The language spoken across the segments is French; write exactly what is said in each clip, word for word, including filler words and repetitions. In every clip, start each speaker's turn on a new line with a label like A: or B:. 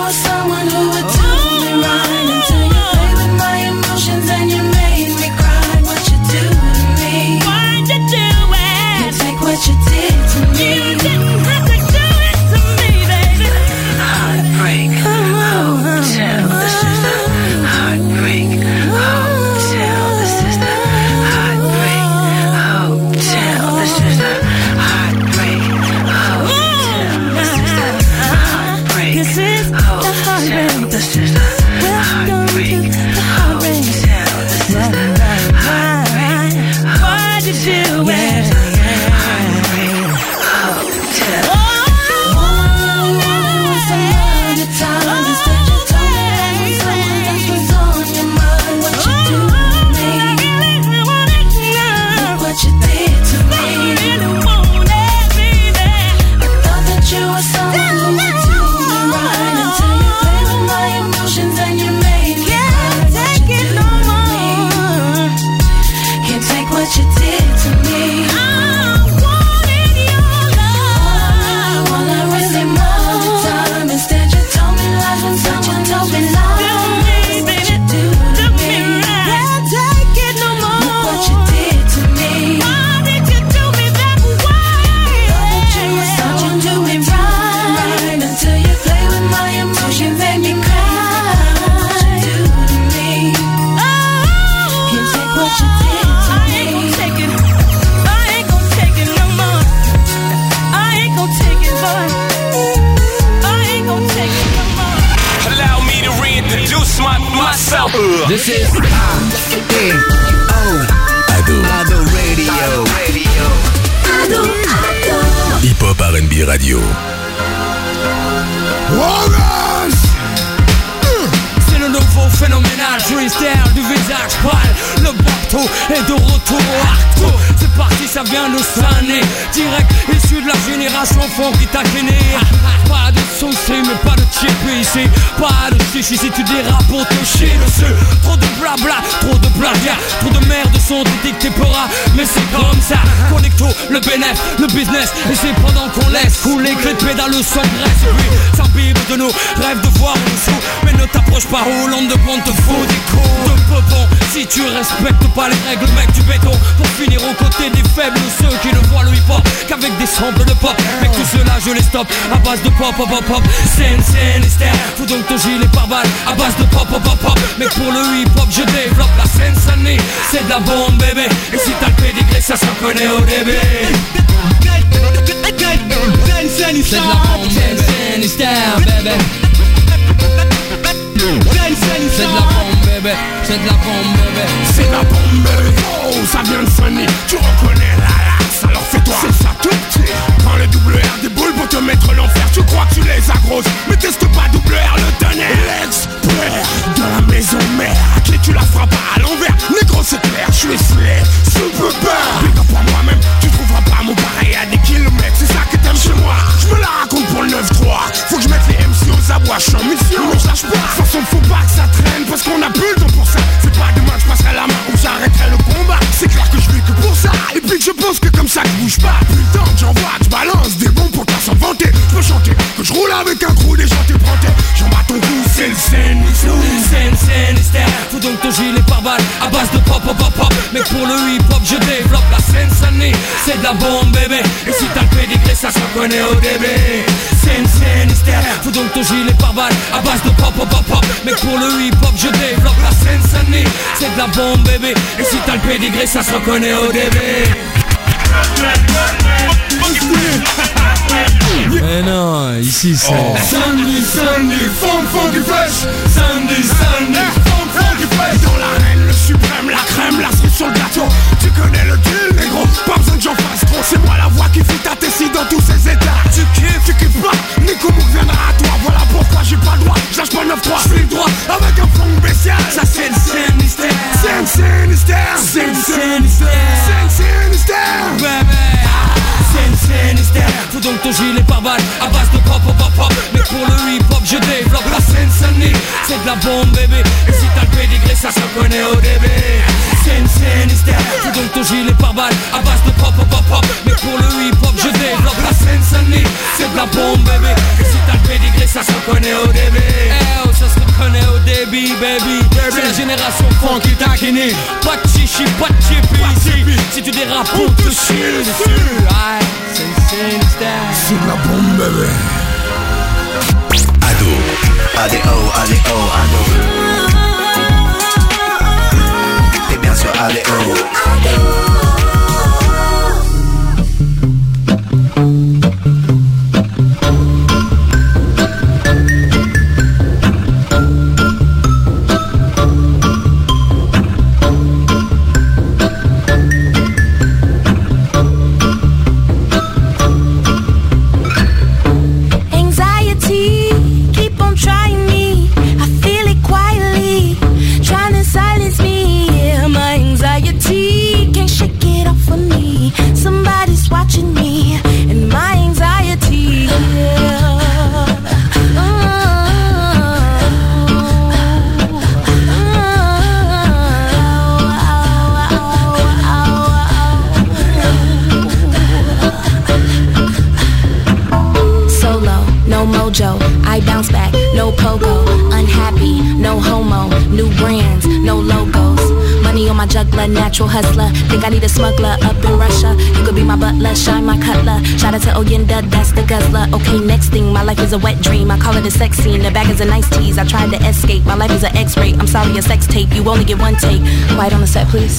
A: were someone who would do me right until you played with my emotions and you made me cry. What you do to me? Why'd you do it? Can't take what you did to me. You didn't have to do it to me, baby. Heartbreak. Hotel, this is the heartbreak. Hotel, this is the heartbreak. Hotel, this is the heartbreak. Hotel, this is the heartbreak. This is the heartbreak. This is the heartbreak. Hotel, this is the heartbreak. Why'd you do it?
B: This is A D O Ado Ado Radio Ado Ado Hip Hop R and B Radio.
C: C'est le nouveau phénoménal freestyle du visage pâle. Le bateau est de retour hardcore. C'est parti, ça vient de Sané. Direct issu de la génération funky taquiné. Pas de soucis mais pas de chip ici. Pas de chichi si tu dérapes pour te chier dessus. Trop de blabla, trop de plagiat. Trop de merde sont dictés pora. Mais c'est comme ça. Connecto, le bénéf, le business. Et c'est pendant qu'on laisse couler que les pédales s'engraissent. Et puis s'imbibe de nous, rêve de voir en dessous. Mais ne t'approche pas au long de bon te faut des coups de peupon. Si tu respectes pas les règles mec du béton. Pour finir aux côtés des faibles, ceux qui ne voient le hip hop qu'avec des samples de pop. Mais tout cela je les stoppe à base de pop pop pop pop. Scène scène hystère. Fous donc ton gilet pare-balles à base de pop pop pop pop. Mais pour le hip hop je développe la scène sanée. C'est de la bombe bébé. Et si t'as le pédigré ça se reconnaît au début. C'est de la bombe bébé. Scène hystère bébé. C'est de la bombe bébé. C'est de la bombe bébé.
D: C'est de la bombe bébé. Oh ça vient de sonner. Tu reconnais la laxe. Alors fais-toi. C'est ça tout petit. Prends le double R des boules pour te mettre l'enfer. Tu crois que tu les agroses. Mais teste pas double R le tonnerre. L'expert de la maison mère. À qui tu la feras pas à l'envers. Négro c'est clair. Je suis slay. Super bar. Big up à moi-même. Tu trouveras pas mon pareil à des kilomètres. C'est ça que t'aimes chez moi. Je me la raconte pour le neuf trois. Faut que je mette les M C aux abois. Je suis en mission. Mais je lâche pas. De toute façon faut pas que ça traîne. Parce qu'on a plus le temps pour ça. C'est pas demain que je passerai la main ou j'arrêterai le combat. C'est clair que je vis que pour ça. Et puis que je pense que comme ça que je bouge pas. Putain j'envoie, je balance des bons pour pas s'en vanter. Je peux chanter que je roule avec un crew des gens t'ébrantés. J'en bats ton cou, c'est le scène.
C: Scène, scène, hystère. Fous donc ton gilet pare-balles à base de pop pop pop pop. Mais pour le hip hop je développe la scène sanée. C'est de la bombe bébé. Et si t'as le pédigré ça se reconnaît au début. Scène, scène, hystère. Fous donc ton gilet pare-balles à base de pop pop pop pop. Mais pour le hip hop je développe la scène sanée. C'est de la bombe bébé. Et si t'as le pédigré ça se reconnaît au début.
E: Mais non, ici c'est
D: oh. Sandy, Sandy, funk, funky fresh. Sandy, Sandy, funk, funky fresh. Dans l'arène, le suprême, la crème, la cerise sur le gâteau. Tu connais le deal, négro, pas besoin que j'en fasse trop. C'est moi la voix qui fit ta tessie dans tous ses états. Tu kiffes, tu kiffes pas, Nico Mouk viendra à toi. Voilà pourquoi j'ai pas le droit, je lâche pas le neuf trois. Je file droit avec un funk spécial. Ça c'est le Sinister. Scène, Sinister. Scène, Sinister. Scène, Sinister. Baby.
C: Scène, hystère. Fous donc ton gilet pare-balles à base de pop pop pop pop. Mais pour le hip hop je développe la scène sanée. C'est de la bombe bébé. Et si t'as le pédigré ça se reconnaît au début. Scène, scène, hystère. Fous donc ton gilet pare-balles à base de pop pop pop pop. Mais pour le hip hop je développe la scène sanée. C'est de la bombe bébé. Et si t'as le pédigré ça se reconnaît au début. baby, baby. C'est la génération funk qui t'a gagné. Pas de chichi, pas de chippy ici. Si tu dérapes, on te chie dessus. Aïe, c'est insane style.
D: C'est la bombe, bébé.
B: Ado, A D O, A D O, Ado. Et bien sûr A D O.
F: I bounce back, no pogo, unhappy, no homo, new brands, no logos. Money on my juggler, natural hustler. Think I need a smuggler up in Russia. You could be my butler, shine my cutler. Shout out to Oyenda, that's the guzzler. Okay, next thing, my life is a wet dream. I call it a sex scene, the bag is a nice tease. I tried to escape, my life is an X-ray. I'm sorry, a sex tape, you only get one take. Quiet on the set, please.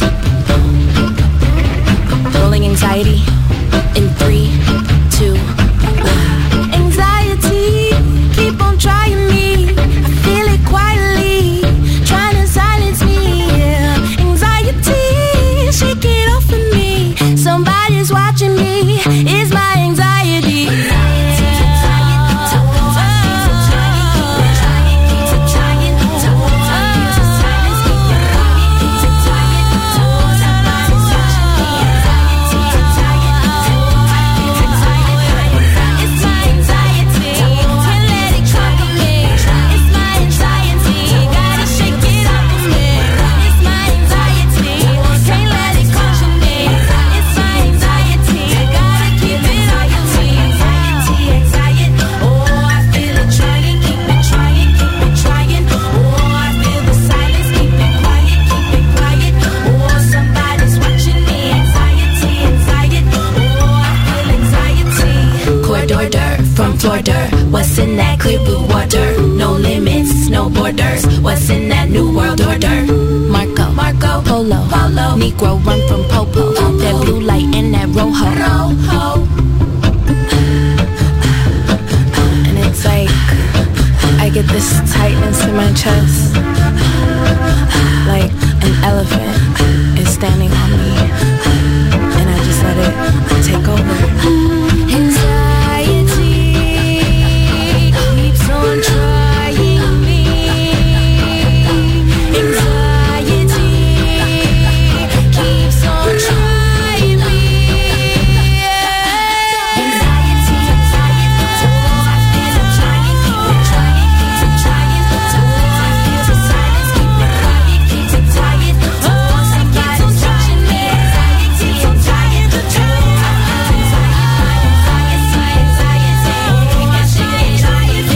F: Rolling anxiety in three, two, one. Anxiety, keep on trying me. I feel it quietly, trying to silence me. Yeah. Anxiety, shake it off of me. Somebody's watching me. It's my anxiety. What's in that clear blue water? No limits, no borders. What's in that new world order? Marco, Marco, Polo, Polo, Negro run from Popo. Popo. That blue light and that rojo. Rojo. And it's like I get this tightness in my chest, like an elephant is standing on me, and I just let it take over. Trying me, anxiety keeps on trying me. Anxiety, anxiety, oh, I feel it trying, keep it trying, keep it trying. Oh, I feel the silence, keep it quiet, keep it tired. Oh, somebody's watching me. Anxiety, anxiety, the truth. Anxiety, anxiety, oh, I shake it, try it.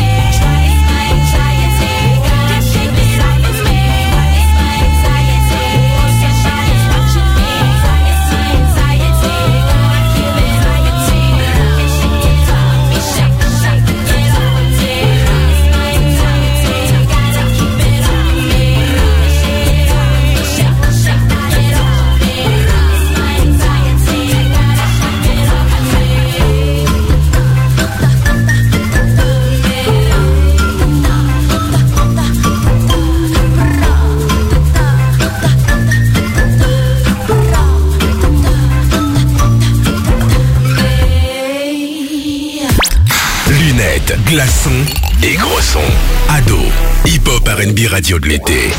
B: Glaçon et gros son. Ado, hip-hop R and B radio de l'été.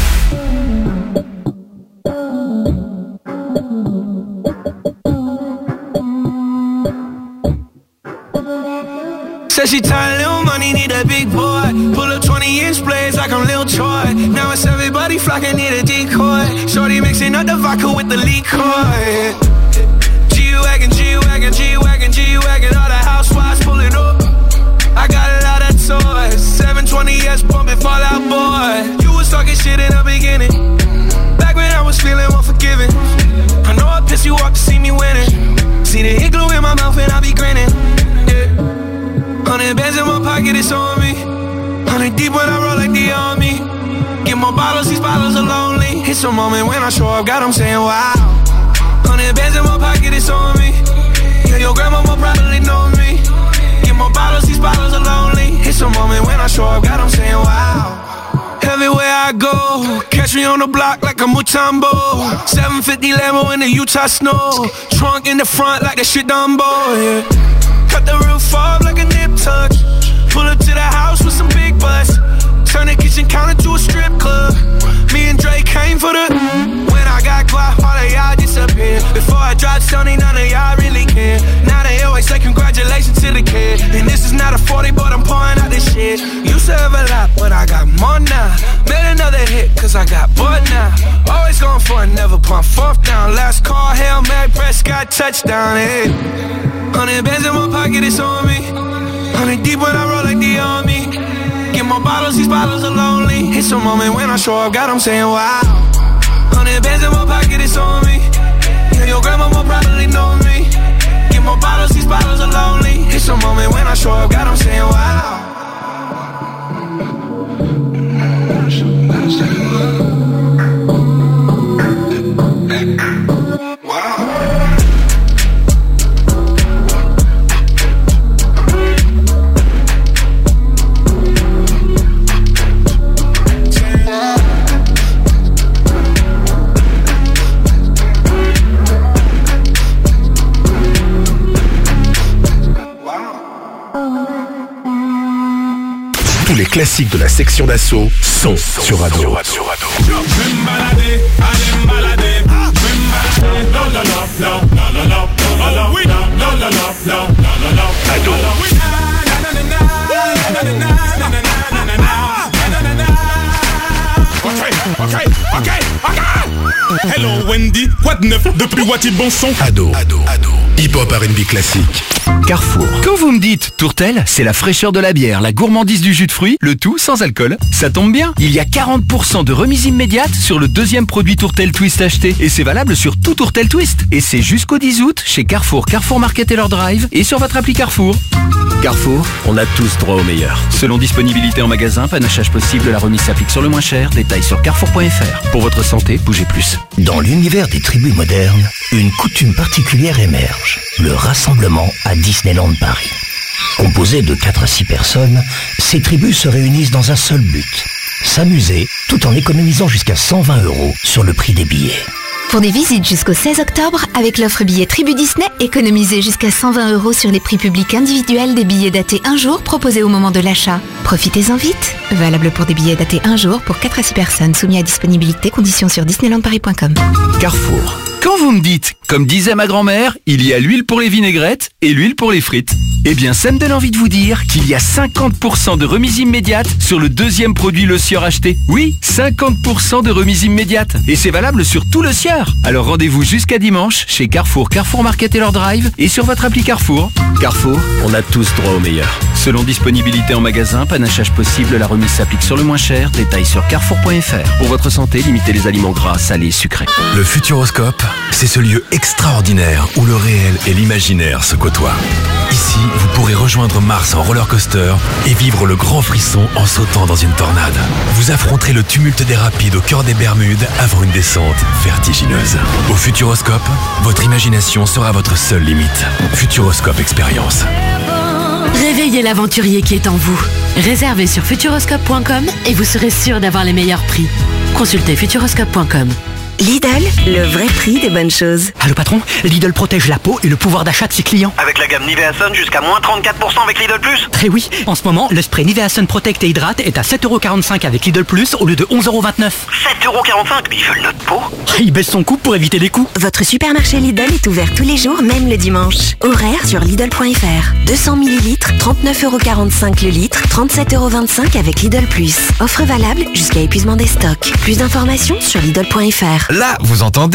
G: Said she tired, little money, need a big boy. Pull up twenty inch blades like I'm Lil Troy. Now it's everybody flocking, need a decoy. Shorty mixing up the vodka with the liquor. G-Wagon, G-Wagon, G-Wagon, G-Wagon. All the housewives pull it up. I got a lot of toys. seven twenty S pumping Fall Out Boy. You was she walk to see me winning. See the hit glue in my mouth and I be grinning. Yeah. Hundred bands in my pocket, it's on me. Hundred deep when I roll like the army. Get more bottles, these bottles are lonely. It's a moment when I show up, God, I'm saying wow. Hundred bands in my pocket, it's on me. Yeah, your grandma will probably know me. Get more bottles, these bottles are lonely. It's a moment when I show up, God, I'm saying wow. Everywhere I go, catch me on the block like a Mutombo. seven fifty Lambo in the Utah snow. Trunk in the front like that shit Dumbo, yeah. Cut the roof off like a nip tuck. Pull up to the house with some big butts. Turn the kitchen counter to a strip club. Me and Drake came for the. When I got quiet, all of y'all disappear. Before I dropped Sony, none of y'all really care. Now they always say congratulations to the kid. And this is not a forty, but I'm pouring out this shit. Used to have a lot, but I got more now. Made another hit, cause I got bored now. Always going for it, never pump fourth down. Last call, Hail Mary, Prescott, touchdown, hey. Hundred bands in my pocket, it's on me. Hundred deep when I roll like the army. Get more bottles, these bottles are lonely. It's a moment when I show up, God, I'm saying wow. Hundred bands in my pocket, it's on me. Yeah, your grandma will probably know me. Get more bottles, these bottles are lonely. It's a moment when I show up, God, I'm saying wow.
B: Tous les classiques de la section d'assaut sont sur Ado.
D: Je vais me balader, aller me balader, je vais me balader. Non, non, non, non, non, non, non, non, oui, non, non, non, non, non, non, non,
B: Ado.
D: Ok, ok, ok. Hello Wendy, quoi de neuf depuis Wati bon son?
B: Ado, Ado, Ado. Hip-hop R and B classique.
H: Carrefour. Quand vous me dites Tourtel, c'est la fraîcheur de la bière, la gourmandise du jus de fruits, le tout sans alcool. Ça tombe bien, il y a quarante pour cent de remise immédiate sur le deuxième produit Tourtel Twist acheté. Et c'est valable sur tout Tourtel Twist. Et c'est jusqu'au dix août chez Carrefour, Carrefour Market et leur drive et sur votre appli Carrefour. Carrefour, on a tous droit au meilleur. Selon disponibilité en magasin, panachage possible, la remise s'applique sur le moins cher. Détails sur carrefour point f r. Pour votre santé, bougez plus.
I: Dans l'univers des tribus modernes, une coutume particulière émerge. Le rassemblement à Disneyland Paris. Composé de quatre à six personnes, ces tribus se réunissent dans un seul but. S'amuser, tout en économisant jusqu'à cent vingt euros sur le prix des billets.
J: Pour des visites jusqu'au seize octobre, avec l'offre billet Tribu Disney, économisez jusqu'à cent vingt euros sur les prix publics individuels des billets datés un jour proposés au moment de l'achat. Profitez-en vite. Valable pour des billets datés un jour pour quatre à six personnes, soumis à disponibilité, conditions sur disneyland paris point com.
H: Carrefour. Quand vous me dites, comme disait ma grand-mère, il y a l'huile pour les vinaigrettes et l'huile pour les frites. Eh bien, ça me donne envie de vous dire qu'il y a cinquante pour cent de remise immédiate sur le deuxième produit Le Sieur acheté. Oui, cinquante pour cent de remise immédiate. Et c'est valable sur tout Le Sieur. Alors rendez-vous jusqu'à dimanche chez Carrefour, Carrefour Market et leur drive et sur votre appli Carrefour. Carrefour, on a tous droit au meilleur. Selon disponibilité en magasin, panachage possible, la remise s'applique sur le moins cher. Détails sur carrefour point f r. Pour votre santé, limitez les aliments gras, salés, sucrés.
B: Le Futuroscope, c'est ce lieu extraordinaire où le réel et l'imaginaire se côtoient. Ici, vous pourrez rejoindre Mars en roller coaster et vivre le grand frisson en sautant dans une tornade. Vous affronterez le tumulte des rapides au cœur des Bermudes avant une descente vertigineuse. Au Futuroscope, votre imagination sera votre seule limite. Futuroscope Expérience.
K: Réveillez l'aventurier qui est en vous. Réservez sur futuroscope point com et vous serez sûr d'avoir les meilleurs prix. Consultez futuroscope point com.
L: Lidl, le vrai prix des bonnes choses.
M: Allô patron, Lidl protège la peau et le pouvoir d'achat de ses clients.
N: Avec la gamme Nivea Sun jusqu'à moins trente-quatre pour cent avec Lidl Plus.
M: Eh oui, en ce moment, le spray Nivea Sun Protect et Hydrate est à sept euros quarante-cinq avec Lidl Plus au lieu de onze euros vingt-neuf.
N: sept euros quarante-cinq, mais ils veulent notre peau.
M: Il baisse son coût pour éviter les coûts.
L: Votre supermarché Lidl est ouvert tous les jours, même le dimanche. Horaire sur Lidl point f r. deux cents millilitres, trente-neuf euros quarante-cinq le litre, trente-sept euros vingt-cinq avec Lidl Plus. Offre valable jusqu'à épuisement des stocks. Plus d'informations sur Lidl point f r.
O: Là, vous entendez?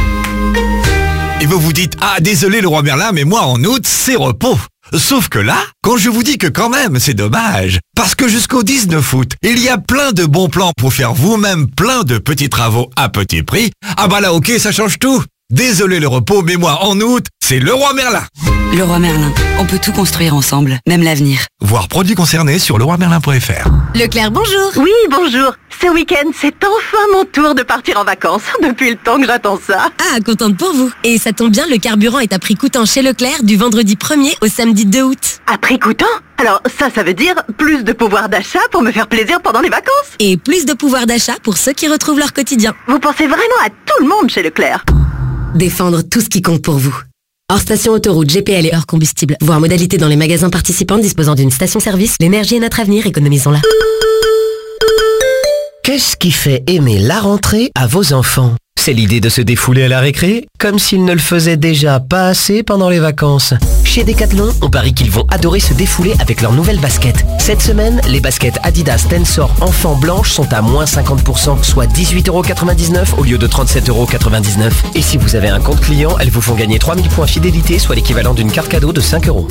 O: Et vous vous dites, ah désolé le roi Merlin, mais moi en août, c'est repos. Sauf que là, quand je vous dis que quand même, c'est dommage. Parce que jusqu'au dix-neuf août, il y a plein de bons plans pour faire vous-même plein de petits travaux à petit prix. Ah bah là ok, ça change tout. Désolé le repos, mais moi, en août, c'est Leroy Merlin.
P: Leroy Merlin, on peut tout construire ensemble, même l'avenir.
O: Voir produits concernés sur leroy merlin point f r.
Q: Leclerc, bonjour.
R: Oui, bonjour. Ce week-end, c'est enfin mon tour de partir en vacances. Depuis le temps que j'attends ça.
Q: Ah, contente pour vous. Et ça tombe bien, le carburant est à prix coûtant chez Leclerc du vendredi premier au samedi deux août.
R: À prix coûtant? Alors ça, ça veut dire plus de pouvoir d'achat pour me faire plaisir pendant les vacances.
Q: Et plus de pouvoir d'achat pour ceux qui retrouvent leur quotidien.
R: Vous pensez vraiment à tout le monde chez Leclerc?
Q: Défendre tout ce qui compte pour vous. Hors station autoroute, G P L et hors combustible. Voir modalité dans les magasins participants disposant d'une station-service. L'énergie est notre avenir, économisons-la.
S: Qu'est-ce qui fait aimer la rentrée à vos enfants? C'est l'idée de se défouler à la récré, comme s'ils ne le faisaient déjà pas assez pendant les vacances. Chez Decathlon, on parie qu'ils vont adorer se défouler avec leurs nouvelles baskets. Cette semaine, les baskets Adidas Tensor Enfant blanches sont à moins cinquante pour cent, soit dix-huit euros quatre-vingt-dix-neuf au lieu de trente-sept euros quatre-vingt-dix-neuf. Et si vous avez un compte client, elles vous font gagner trois mille points fidélité, soit l'équivalent d'une carte cadeau de cinq euros.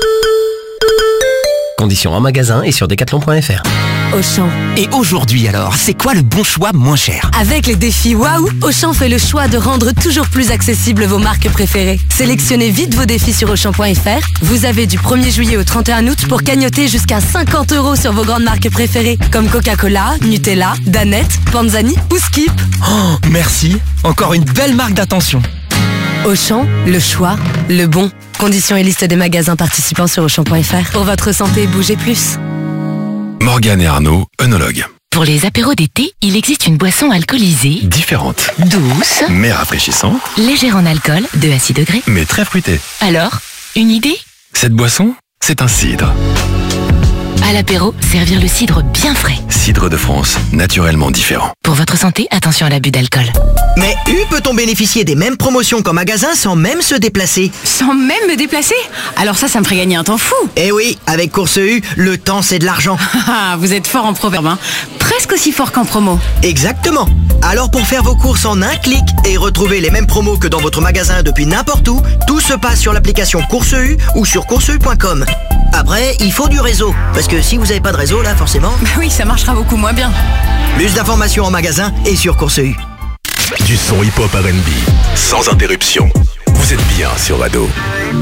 S: Conditions en magasin et sur decathlon point f r.
Q: Auchan.
T: Et aujourd'hui alors, c'est quoi le bon choix moins cher?
Q: Avec les défis Waouh, Auchan fait le choix de rendre toujours plus accessibles vos marques préférées. Sélectionnez vite vos défis sur auchan point f r. Vous avez du premier juillet au trente et un août pour cagnotter jusqu'à cinquante euros sur vos grandes marques préférées, comme Coca-Cola, Nutella, Danette, Panzani ou Skip.
T: Oh, merci. Encore une belle marque d'attention.
Q: Auchan, le choix, le bon. Conditions et liste des magasins participants sur auchan point f r. Pour votre santé, bougez plus.
B: Morgane et Arnaud, œnologues.
K: Pour les apéros d'été, il existe une boisson alcoolisée,
B: Différente,
K: douce,
B: mais rafraîchissante,
K: légère en alcool, deux à six degrés.
B: mais très fruitée.
K: Alors, une idée?
B: Cette boisson, c'est un cidre.
K: À l'apéro, servir le cidre bien frais.
B: Cidre de France, naturellement différent.
K: Pour votre santé, attention à l'abus d'alcool.
T: Mais U peut-on bénéficier des mêmes promotions qu'en magasin sans même se déplacer?
U: Sans même me déplacer? Alors ça, ça me ferait gagner un temps fou.
T: Eh oui, avec Course U, le temps c'est de l'argent.
U: Ah, vous êtes fort en proverbe, hein. Presque aussi fort qu'en promo.
T: Exactement. Alors pour faire vos courses en un clic et retrouver les mêmes promos que dans votre magasin depuis n'importe où, tout se passe sur l'application Course U ou sur course u point com. Après, il faut du réseau, parce que si vous n'avez pas de réseau là, forcément...
U: Bah oui, ça marchera beaucoup moins bien.
T: Plus d'informations en magasin et sur Course U.
B: Du son hip-hop R and B, sans interruption. Vous êtes bien sur Ado.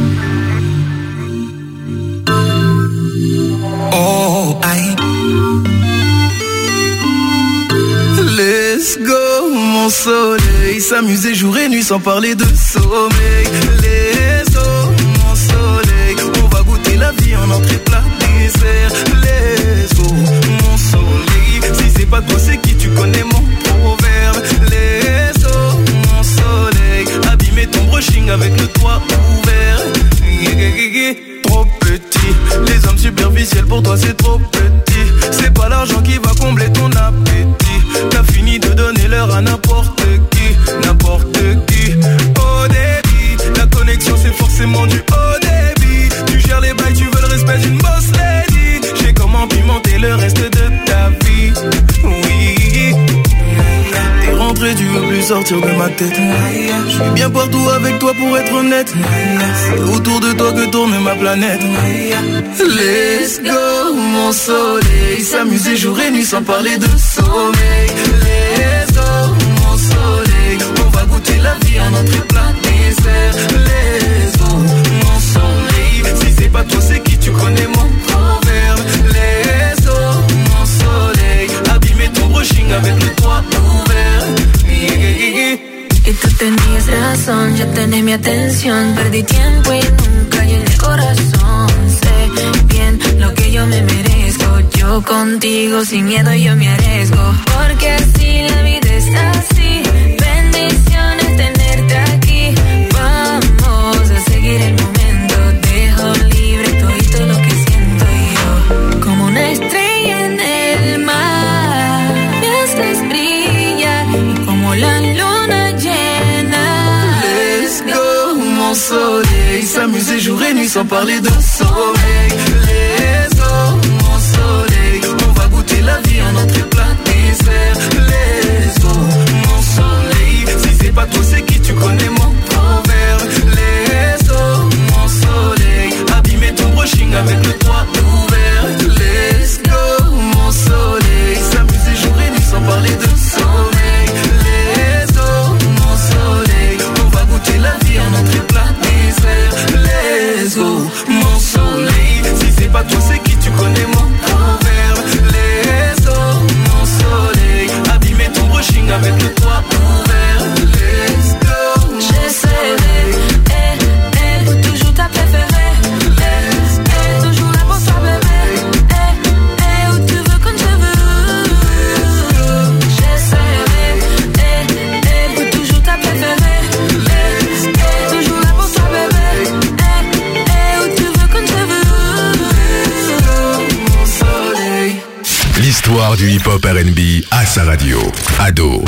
G: Oh, aïe. Let's go, mon soleil. S'amuser jour et nuit sans parler de sommeil. Let's go, mon soleil. On va goûter la vie en entrée plat dessert. Let's go, mon soleil. Si c'est pas toi, c'est qui? Tu connais mon proverbe. Let's go, mon soleil. Abîmer ton brushing avec le toit ouvert. Trop petit, les hommes superficiels pour toi c'est trop petit. C'est pas l'argent qui va combler ton appétit. T'as fini de donner l'heure à n'importe qui, n'importe qui. Au débit, la connexion c'est forcément du haut débit. Tu gères les bails, tu veux le respect d'une boss lady. J'ai comment pimenter le reste de ta vie. Oui, t'es rentré, tu veux plus sortir de ma tête. Je suis bien partout avec toi pour être honnête. C'est autour de toi que tourne ma planète. Let's go, mon soleil. S'amuser jour et nuit sans parler de sommeil. Let's go, mon soleil. On va goûter la vie en entrée plat dessert. Let's go, mon soleil. Si c'est pas toi, c'est qui? Tu connais mon proverbe. Let's go, mon soleil. Abîmer ton brushing avec le toit ouvert. Yeah, yeah, yeah.
V: Y tú tenías razón, ya tenés mi atención. Perdí tiempo y nunca llené el corazón. Sé bien lo que yo me merezco. Yo contigo sin miedo yo me arriesgo. Porque así la vida es así. Bendiciones tenerte aquí. Vamos a seguir el momento. Dejo libre todo lo que siento yo. Como una estrella en el mar. Me haces brillar y como la luna llena.
G: Let's go, mon soleil. S'amuser jour et nuit sans parler de sommeil. Let's go, mon soleil. On va goûter la vie en entrée plat dessert. Let's go, mon soleil. Si c'est pas toi, c'est qui? Tu connais mon proverbe. Let's go, mon soleil. Abîmer ton brushing avec le toit ouvert. Let's go, mon soleil. S'amuser jour et nuit sans parler de sommeil. Let's go, mon soleil. On va
B: L'histoire du hip-hop R and B à sa radio. Ado.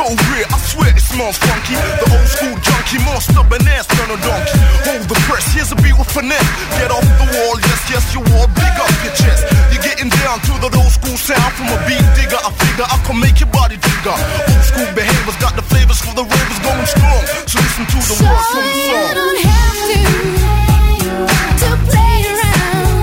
D: so real, I swear it smells funky. The old school junkie, more stubborn ass than a donkey. Hold the press, here's a beat with finesse. Get off the wall, yes, yes, you all big up your chest. You're getting down to the old school sound from a beat digger. I figure I can make your body digger. Old school behaviors got the flavors for the ravers going strong. So listen to the words from the song.
V: You don't have to, to play around.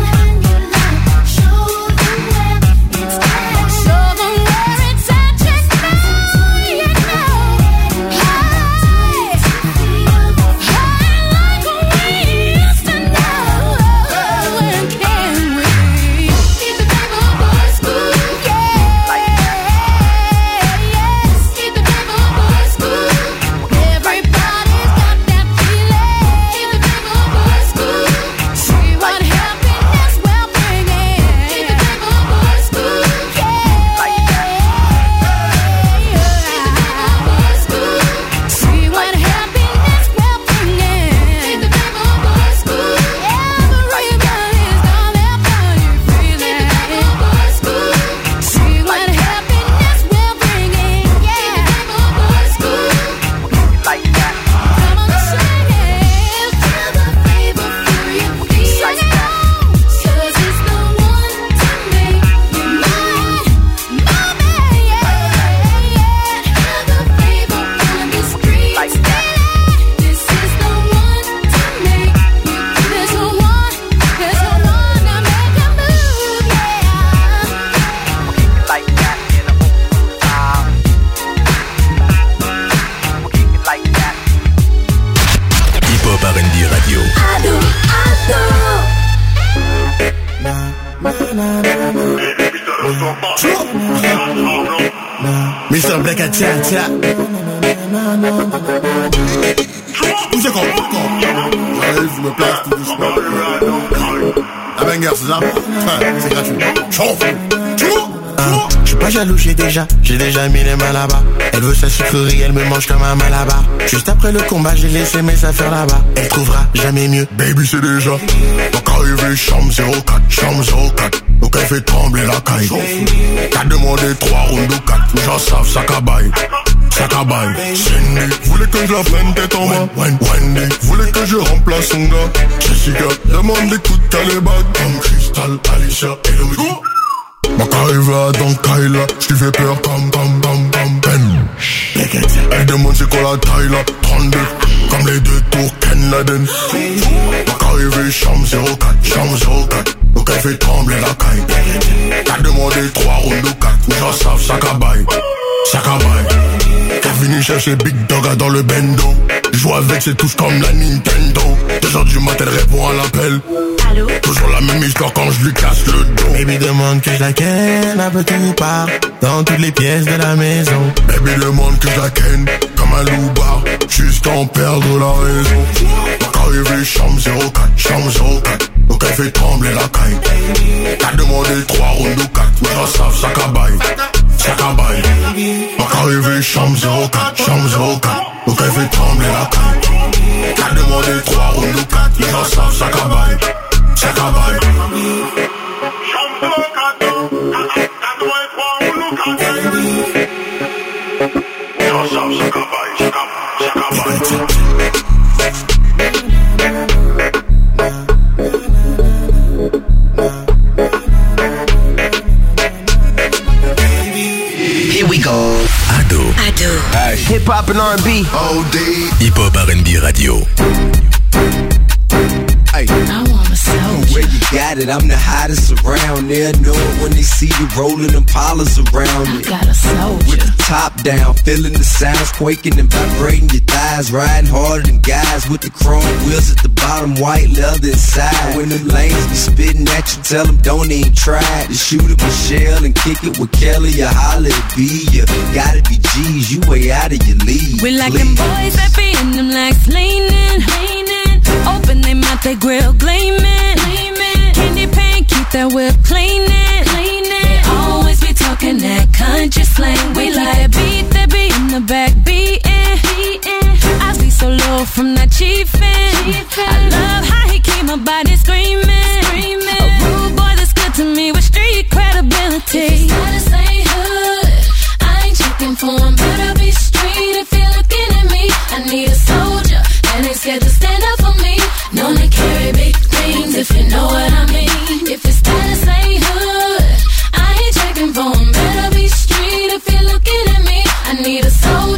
A: mister Black à tia tia. Bougez quoi, j'arrive, je me place tout doucement. La banger, c'est ça? C'est gratuit.
E: Je suis pas jaloux, j'ai déjà, j'ai déjà mis les mains là-bas. Elle veut sa sucrerie, elle me mange comme un malabar. Juste après le combat, j'ai laissé mes affaires là-bas. Elle trouvera jamais mieux.
A: Baby, c'est déjà. Donc arrivé, chambre zéro quatre, chambre zéro quatre. Donc elle fait trembler la caille. T'as demandé trois rounds ou quatre. J'en savent, ça cabaye. Ça cabaye. Cindy, voulait que je la prenne tête en main. Wendy, voulait que je remplace son gars. Jessica, demande d'écoute, qu'elle est bad. Comme Crystal, Alicia et Louis. Ma carrière dans Kyla, j't'y fais peur comme comme comme comme Ben. Elle demande c'est quoi la taille là, trente-deux, comme les deux tours Ken Laden. Ma carrière chambre zéro quatre, chambre zéro quatre, donc elle fait trembler la caille. T'as demandé trois rounds ou quatre, j'en savent ça cabaye, ça cabaye. T'as fini chercher Big Dog dans le bendo. Joue avec c'est tous comme la Nintendo. Deux heures du matin elle répond à l'appel. Allô? Toujours la même histoire quand je lui casse le dos.
E: Baby demande que je la ken un peu tout part, dans toutes les pièces de la maison.
A: Baby demande que je la ken comme un loupard, jusqu'à en perdre la raison. Donc arrivé chambre zéro quatre, chambre zéro quatre, donc elle fait trembler la caille. T'as demandé trois rounds ou quatre, mais j'en savent ça cabaye, ça cabaye. Donc arrivé chambre zéro quatre, chambre zéro quatre, donc elle fait trembler la caille. T'as demandé trois rounds ou quatre, mais j'en savent ça cabaye, ça cabaye.
B: Here we go. Ado.
V: Ado.
B: Hip hop and R and B. O D. Hip hop R and B radio.
V: Hey. I wanna sell
W: where you got it, I'm the hottest around. They'll know it when they see you rolling them polars around
V: I
W: it.
V: got a soldier.
W: With the top down, feeling the sounds quaking and vibrating your thighs. Riding harder than guys with the chrome wheels at the bottom, white leather inside. When them lanes be spitting at you, tell them don't even try to shoot at Michelle and kick it with Kelly or holla at B. You gotta be G's, you way out of your league.
V: We like them boys that be in them legs leaning, leaning. Open they mouth, they grill gleaming, gleaming. Candy paint, keep that whip cleaning, cleaning. They always be talking that country slang. We like that beat, that be in the back beating, beating. I see so low from that chiefin'. I love how he keep my body screaming, screaming. A rude boy that's good to me with street credibility. If his status ain't hood, I ain't checking for him, better be straight.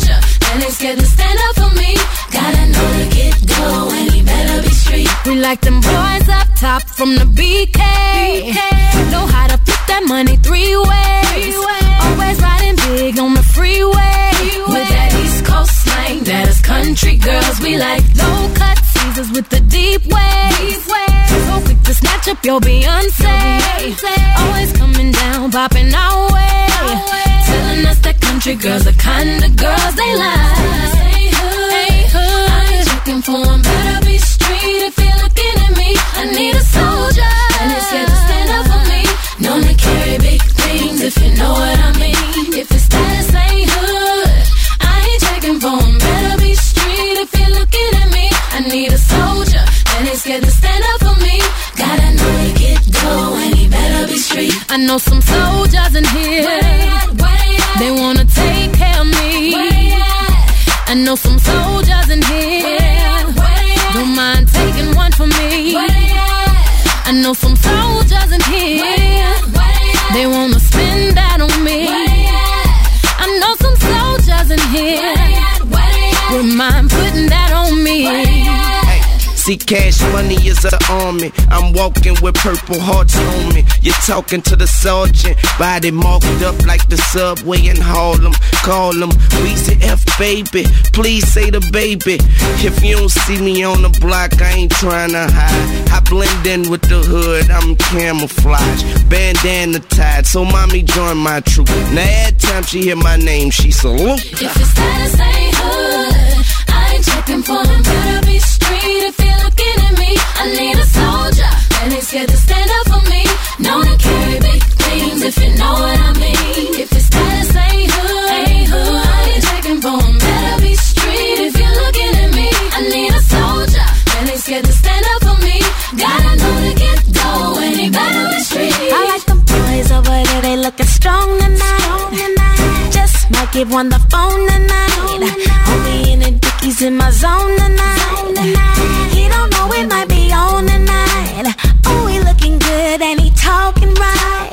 V: soldier, then they scared to stand up for me. Gotta know to get dough, and he better be street.
Q: We like them boys up top from the B K. B K. Know how to flip that money three ways. Three ways. Always riding big on the freeway. freeway.
V: With that East Coast slang, that is country girls. We like
Q: low cut Caesars with the deep waves. Deep waves. So quick to snatch up your Beyonce. Beyonce. Always coming down, popping our way. our way.
V: Telling us that country girls are kind of girls they like. Ain't hood, ain't hood. I ain't checking for them, better be street. If you're looking at me, I need a soldier, and it's scared to stand up for me. Known to carry big things, if you know what I mean. If it's status ain't hood, I ain't checking for them, better be street. If you're looking at me, I need a soldier, and it's scared to stand up for me. Gotta know to get dough, and he better be street.
Q: I know some soldiers in here,
V: where they at, where they at?
Q: They wanna take care of me.
V: Where they at?
Q: I know some soldiers in here,
V: where they at, where they at?
Q: Don't mind taking one for me.
V: Where they at?
Q: I know some soldiers in here,
V: where they at, where they at?
Q: They wanna spend that on me.
V: Where they at?
Q: I know some soldiers in here,
V: where they at, where they at?
Q: Wouldn't mind putting that on me.
V: Where they at?
C: See, cash money is an army. I'm walking with purple hearts on me. You're talking to the sergeant, body marked up like the subway in Harlem. Call him Weezy F, baby. Please say the baby. If you don't see me on the block, I ain't trying to hide. I blend in with the hood, I'm camouflage. Bandana tied, so mommy join my troop. Now every time she hear my name, she salute.
V: If it's status ain't hood, I ain't checking for them, better be street. If you're looking at me, I need a soldier, and he's scared to stand up for me. Known to carry big things, if you know what I mean. If it's status ain't hood, ain't hood, I ain't checking for them, better be street. If you're looking at me, I need a soldier, and he's scared to stand up for me. Gotta know to get dough, and he better be street.
Q: I like them boys over there, they looking strong tonight. Strong tonight. Just might give one the phone tonight. Only in the dickies in my zone tonight. zone tonight. He don't know it might be on tonight. Oh, he looking good and he talking right.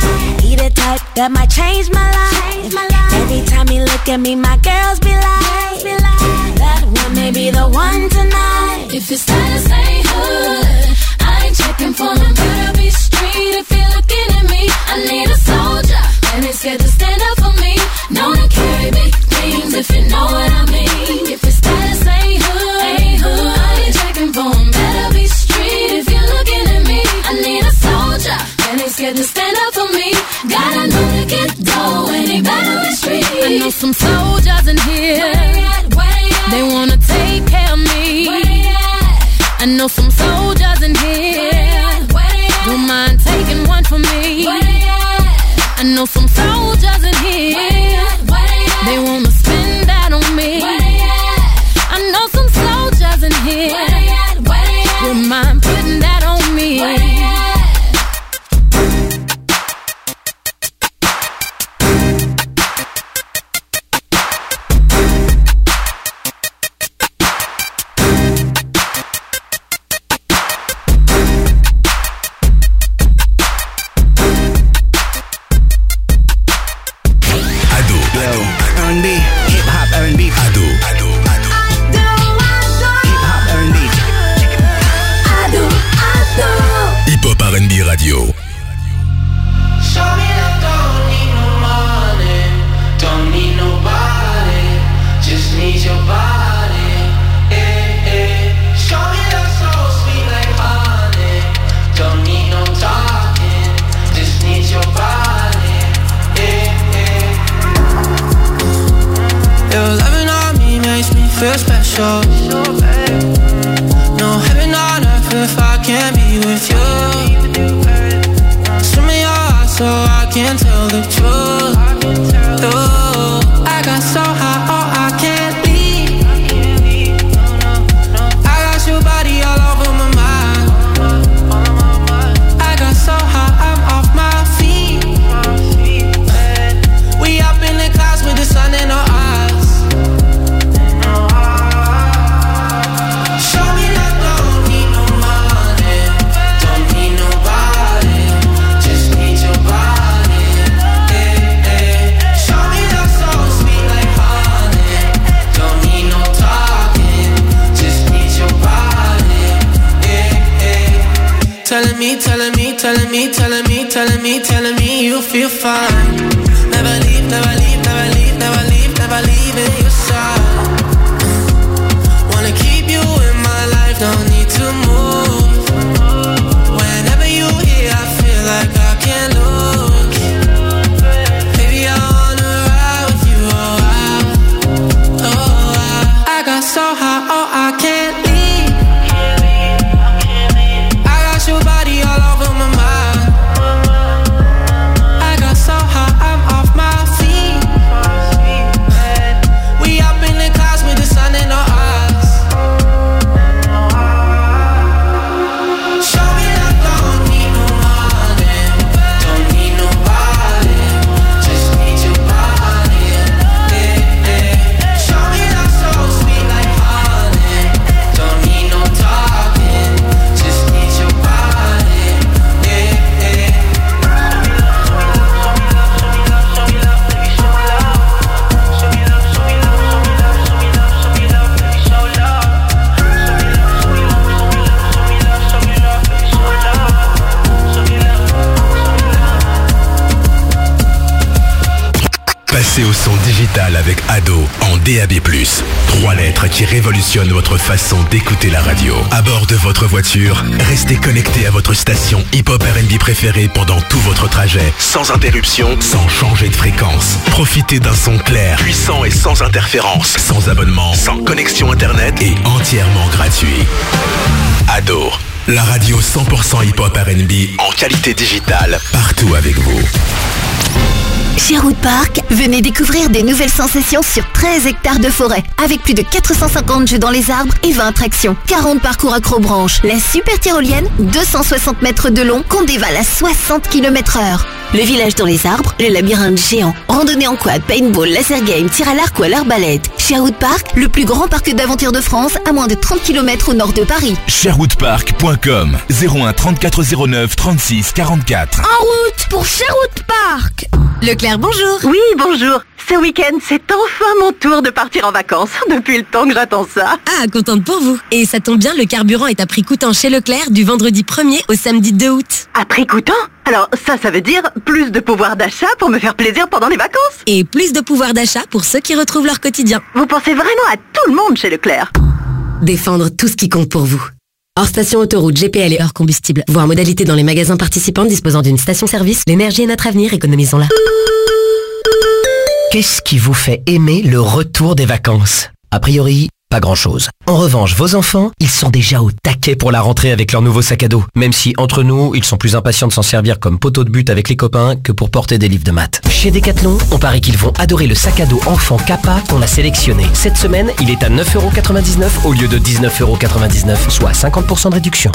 Q: He the type that might change my life. Every time he look at me, my girls be like, that one may be the one tonight.
V: If it's status ain't hood, I ain't checking for them, better be street. If you're looking at me, I need a soldier, and he's scared to stand up for me. Known to carry big things, if you know what I mean. If it's status ain't hood, ain't hood, I ain't checking for them, better be street. If you're looking at me, I need a soldier, and he's scared to stand up for me. Gotta know to get dough, and he better be street.
Q: I know some soldiers in here,
V: where they at, where they at?
Q: They wanna take care of me.
V: Where they at?
Q: I know some soldiers in here,
V: where they at, where they at?
Q: Don't mind taking one for me.
V: Where they at?
Q: I know some soldiers in here,
V: where they at, where they at?
Q: They wanna spend that on me.
V: Where they at?
Q: I know some soldiers in here,
V: where they at, where they at?
Q: Wouldn't mind putting that on me.
V: Where they at?
F: Feel special. No heaven on earth if I can't be with you. Swim in your heart so I can tell the truth. Ooh, I got so high, oh I can't leave. I got your body all over my mind. I got so high, I'm off my feet. We up in the clouds with the sun in our eyes. telling me, telling me, telling me, telling me, telling me, telling me you feel fine. Never leave, never leave, never leave, never leave, never leaving your side. Wanna keep you in my life, don't need to move. Whenever you're here, I feel like I can't lose. Baby, I wanna ride with you, oh I, oh I. I got so high, oh I can't leave. I got your body all over my mind. I got so high, I'm off my feet. We up in the clouds with the sun in our eyes. Show me that don't need no money, don't need nobody, just need your body, yeah, yeah. Show me that so sweet like honey, don't need no talking, just need your body, yeah, yeah.
B: Passez au son digital avec Ado en D A B plus. Trois lettres qui révolutionnent votre façon d'écouter la radio. À bord de votre voiture, restez connecté à votre station hip-hop R and B préférée pendant tout votre trajet. Sans interruption, sans changer de fréquence. Profitez d'un son clair, puissant et sans interférence. Sans abonnement, sans connexion internet et entièrement gratuit. Ado, la radio cent pour cent hip-hop R and B en qualité digitale, partout avec vous.
H: Chez Root Park, venez découvrir des nouvelles sensations sur treize hectares de forêt, avec plus de quatre cent cinquante jeux dans les arbres et vingt attractions. quarante parcours acrobranches, la super tyrolienne, deux cent soixante mètres de long, qu'on dévale à soixante kilomètres heure. Le village dans les arbres, le labyrinthe géant, randonnée en quad, paintball, laser game, tir à l'arc ou à l'arbalète. Sherwood Park, le plus grand parc d'aventure de France, à moins de trente kilomètres au nord de Paris.
B: Sherwood Park point com zéro un trente-quatre zéro neuf trente-six quarante-quatre.
H: En route pour Sherwood Park.
Q: Leclerc, bonjour.
R: Oui, bonjour. Ce week-end, c'est enfin mon tour de partir en vacances. Depuis le temps que j'attends ça.
Q: Ah, contente pour vous. Et ça tombe bien, le carburant est à prix coûtant chez Leclerc du vendredi premier au samedi deux août.
R: À prix coûtant? Alors ça, ça veut dire plus de pouvoir d'achat pour me faire plaisir pendant les vacances.
Q: Et plus de pouvoir d'achat pour ceux qui retrouvent leur quotidien.
R: Vous pensez vraiment à tout le monde chez Leclerc.
Q: Défendre tout ce qui compte pour vous. Hors station autoroute, G P L et hors combustible. Voir modalité dans les magasins participants disposant d'une station-service. L'énergie est notre avenir, économisons-la.
S: Qu'est-ce qui vous fait aimer le retour des vacances? A priori, pas grand-chose. En revanche, vos enfants, ils sont déjà au taquet pour la rentrée avec leur nouveau sac à dos. Même si, entre nous, ils sont plus impatients de s'en servir comme poteau de but avec les copains que pour porter des livres de maths. Chez Decathlon, on parie qu'ils vont adorer le sac à dos enfant Kappa qu'on a sélectionné. Cette semaine, il est à neuf euros quatre-vingt-dix-neuf au lieu de dix-neuf euros quatre-vingt-dix-neuf, soit cinquante pour cent de réduction.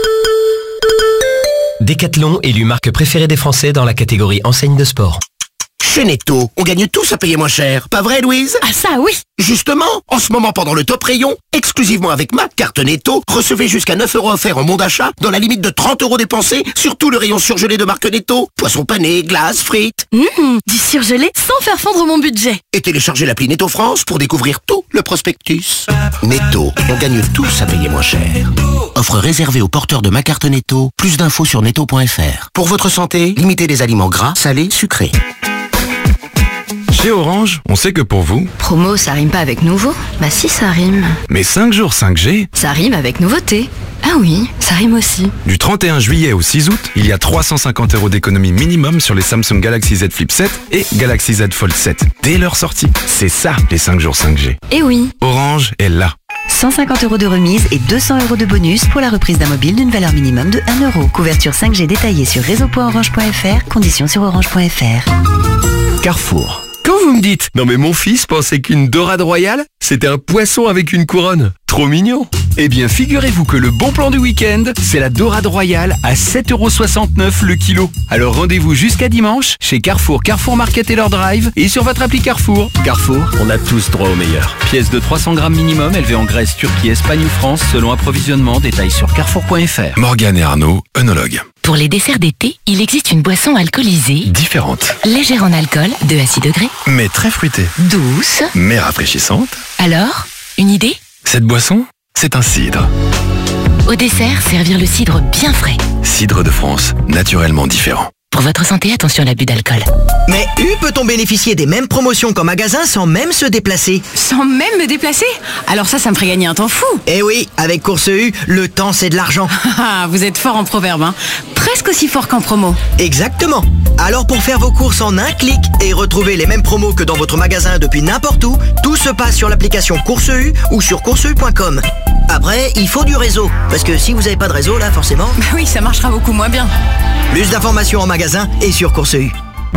S: Decathlon, élu marque préférée des Français dans la catégorie enseigne de sport.
I: Chez Netto, on gagne tous à payer moins cher. Pas vrai, Louise?
H: Ah ça, oui.
I: Justement, en ce moment pendant le top rayon, exclusivement avec ma carte Netto, recevez jusqu'à neuf euros offerts en bon d'achat dans la limite de trente euros dépensés sur tout le rayon surgelé de marque Netto. Poisson pané, glace, frites.
H: Mmh, du surgelé sans faire fondre mon budget.
I: Et téléchargez l'appli Netto France pour découvrir tout le prospectus. Netto, on gagne tous à payer moins cher. Offre réservée aux porteurs de ma carte Netto. Plus d'infos sur netto point f r. Pour votre santé, limitez les aliments gras, salés, sucrés.
J: Chez Orange, on sait que pour vous...
X: Promo, ça rime pas avec nouveau? Bah si, ça rime.
J: Mais cinq jours cinq G...
X: Ça rime avec nouveauté. Ah oui, ça rime aussi.
J: Du trente et un juillet au six août, il y a trois cent cinquante euros d'économie minimum sur les Samsung Galaxy Z Flip sept et Galaxy Z Fold sept. Dès leur sortie. C'est ça, les cinq jours cinq G.
X: Eh oui.
J: Orange est là.
P: cent cinquante euros de remise et deux cents euros de bonus pour la reprise d'un mobile d'une valeur minimum de un euro. Couverture cinq G détaillée sur réseau point orange point f r. Conditions sur orange point f r.
Y: Carrefour. Quand vous me dites « Non mais mon fils pensait qu'une dorade royale, c'était un poisson avec une couronne. Trop mignon !» Eh bien, figurez-vous que le bon plan du week-end, c'est la dorade royale à sept euros soixante-neuf le kilo. Alors rendez-vous jusqu'à dimanche chez Carrefour, Carrefour Market et leur drive et sur votre appli Carrefour. Carrefour, on a tous droit au meilleur. Pièce de trois cents grammes minimum, élevée en Grèce, Turquie, Espagne ou France, selon approvisionnement. Détails sur carrefour point f r.
B: Morgane et Arnaud, œnologues.
K: Pour les desserts d'été, il existe une boisson alcoolisée,
B: Différente.
K: légère en alcool, deux à six degrés,
B: Mais très fruitée.
K: douce.
B: Mais rafraîchissante.
K: Alors, une idée?
B: Cette boisson, c'est un cidre.
K: Au dessert, servir le cidre bien frais.
B: Cidre de France, naturellement différent.
K: Pour votre santé, attention à l'abus d'alcool.
T: Mais U peut-on bénéficier des mêmes promotions qu'en magasin sans même se déplacer?
L: Sans même me déplacer? Alors ça, ça me ferait gagner un temps fou.
T: Eh oui, avec Course U, le temps c'est de l'argent.
L: Ah, vous êtes fort en proverbe, hein. Presque aussi fort qu'en promo.
T: Exactement. Alors pour faire vos courses en un clic et retrouver les mêmes promos que dans votre magasin depuis n'importe où, tout se passe sur l'application Course U ou sur course u point com. Après, il faut du réseau, parce que si vous n'avez pas de réseau là, forcément...
L: Bah oui, ça marchera beaucoup moins bien.
T: Plus d'informations en magasin et sur Course U.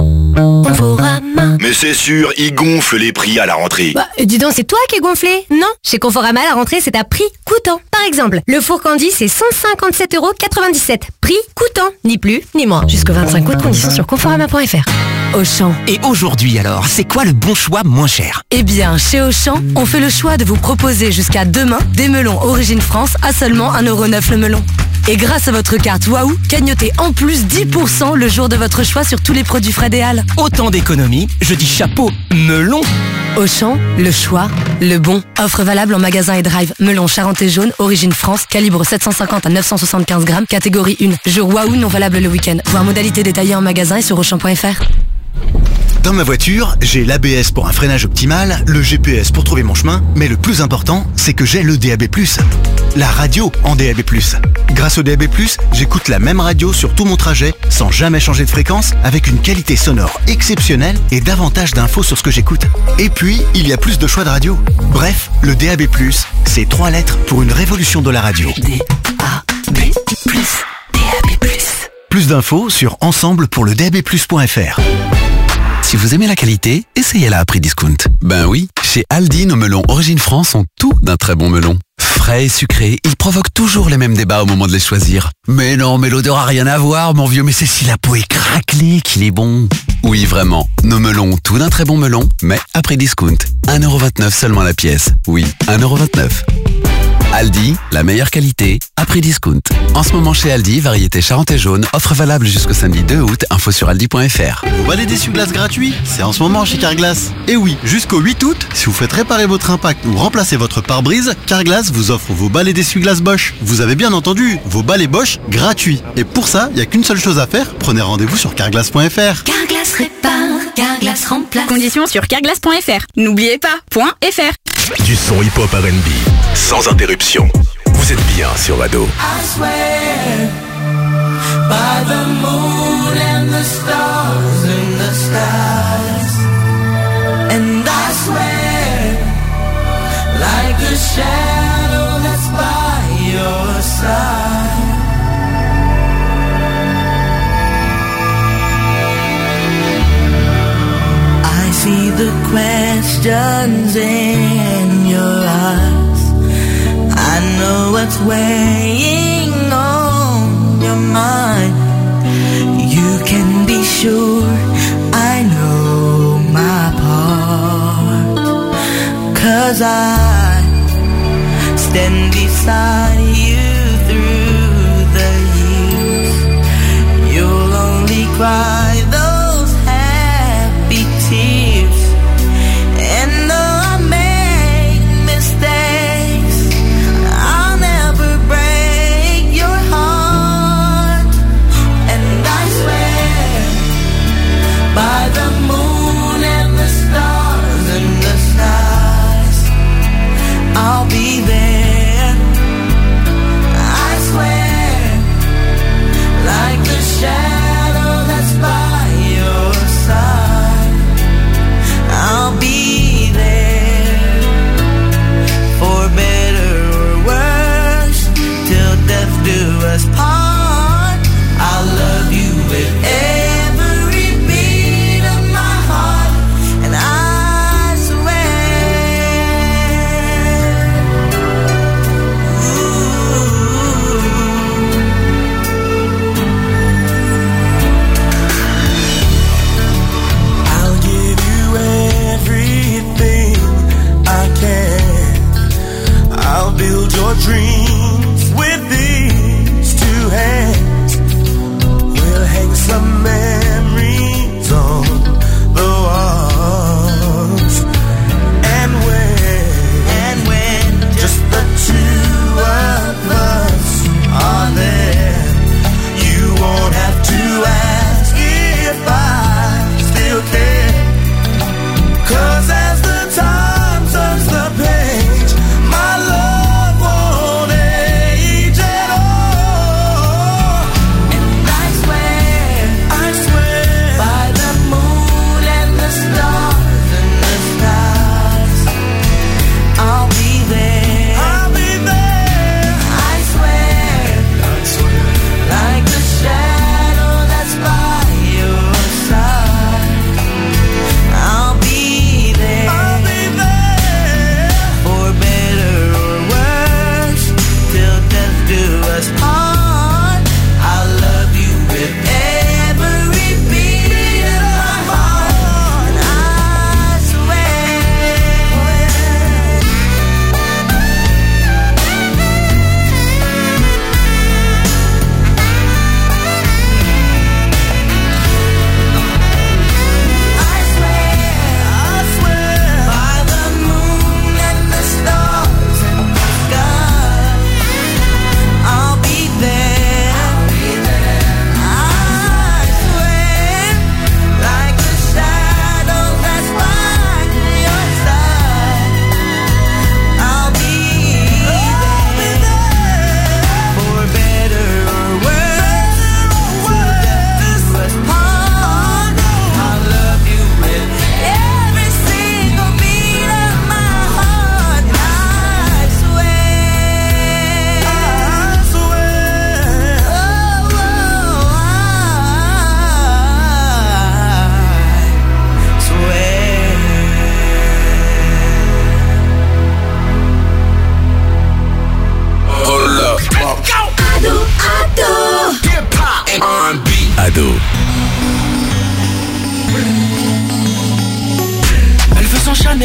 M: Mais c'est sûr, ils gonflent les prix à la rentrée.
N: Bah, dis donc, c'est toi qui es gonflé? Non, chez Conforama, la rentrée, c'est à prix coûtant. Par exemple, le four Candy, c'est cent cinquante-sept euros quatre-vingt-dix-sept. Prix coûtant, ni plus, ni moins. Jusqu'au vingt-cinq août, conditions sur conforama point f r.
Q: Auchan.
O: Et aujourd'hui alors, c'est quoi le bon choix moins cher?
Q: Eh bien, chez Auchan, on fait le choix de vous proposer jusqu'à demain des melons Origine France à seulement un euro neuf le melon. Et grâce à votre carte Waouh, gagnotez en plus dix pour cent le jour de votre choix sur tous les produits Fred et Halles.
O: Autant d'économies, je dis chapeau, melon.
Q: Auchan, le choix, le bon. Offre valable en magasin et drive. Melon charentais jaune, Origine France, calibre sept cent cinquante à neuf cent soixante-quinze grammes, catégorie un. Jour Waouh non valable le week-end. Voir modalité détaillée en magasin et sur auchan point f r.
U: Dans ma voiture, j'ai l'A B S pour un freinage optimal, le G P S pour trouver mon chemin, mais le plus important, c'est que j'ai le D A B plus. La radio en D A B plus. Grâce au D A B plus, j'écoute la même radio sur tout mon trajet, sans jamais changer de fréquence, avec une qualité sonore exceptionnelle et davantage d'infos sur ce que j'écoute. Et puis, il y a plus de choix de radio. Bref, le D A B plus, c'est trois lettres pour une révolution de la radio.
K: D A B plus. D A B plus.
U: Plus d'infos sur ensemble pour le D A B plus point f r.
B: Si vous aimez la qualité, essayez-la à prix discount. Ben oui, chez Aldi, nos melons Origine France ont tout d'un très bon melon. Frais et sucrés, ils provoquent toujours les mêmes débats au moment de les choisir. Mais non, mais l'odeur a rien à voir, mon vieux, mais c'est si la peau est craquelée qu'il est bon. Oui, vraiment, nos melons ont tout d'un très bon melon, mais à prix discount. un euro vingt-neuf seulement la pièce. Oui, un euro vingt-neuf. Aldi, la meilleure qualité, à prix discount. En ce moment chez Aldi, variété charentais jaune, offre valable jusqu'au samedi deux août, info sur aldi point f r.
U: Vous balai d'essuie-glace gratuit, c'est en ce moment chez Carglass. Et oui, jusqu'au huit août, si vous faites réparer votre impact ou remplacer votre pare-brise, Carglass vous offre vos balais d'essuie-glace Bosch. Vous avez bien entendu, vos balais Bosch gratuits. Et pour ça, il n'y a qu'une seule chose à faire, prenez rendez-vous sur carglass point f r.
V: Carglass répare, Carglass remplace.
L: Conditions sur carglass point f r. N'oubliez pas, .fr.
M: Du son hip-hop R and B, sans interruption. Vous êtes bien sur Ado.
G: I swear by the moon and the stars in the skies, and I swear like a shadow that's by your side. I see the questions in your eyes. I know what's weighing on your mind. You can be sure I know my part, 'cause I stand beside you through the years. You'll only cry those happy tears. And though I make mistakes, I'll never break your heart. And I swear by the moon and the stars and the skies, I'll be there. I swear like the shadow that's by your side, I'll be there for better or worse, till death do us part. I'll love you with every beat of my heart, and I swear. I'll give you everything I can. I'll build your dreams with these two hands. We'll hang some memories on the walls. And when, and when just the two of us,